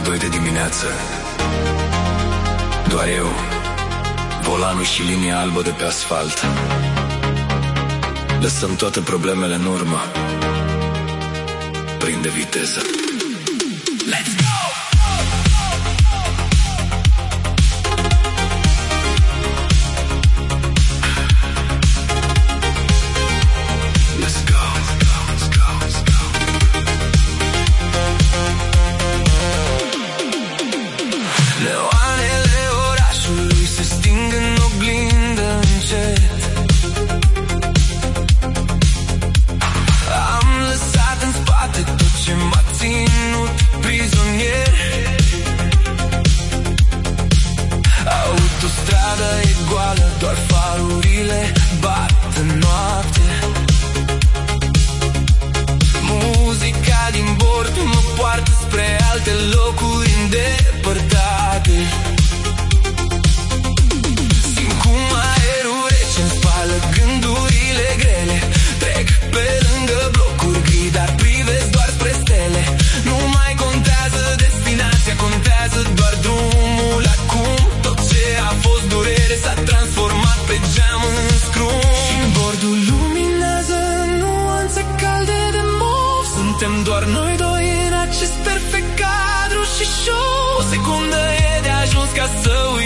2 de dimineață. Doar eu, volanul și linia albă de pe asfalt. Lăsăm toate problemele în urmă. Prinde viteză. Let's go! Autostrada e goală, doar farurile bat în noapte. Muzica din bord mă poartă spre alte locuri îndepărtate. Simt cum aerul rece îmi spală gândurile grele. Trec pe lângă blocuri gri, dar privesc doar spre stele. Nu mai contează destinația, contează doar drumul acum. Tot ce a fost durere s-a transformat pe geam în scrum. Și bordul luminează nuanțe calde de mov. Suntem doar noi doi în acest perfect cadru și show. O secundă e de ajuns ca să uit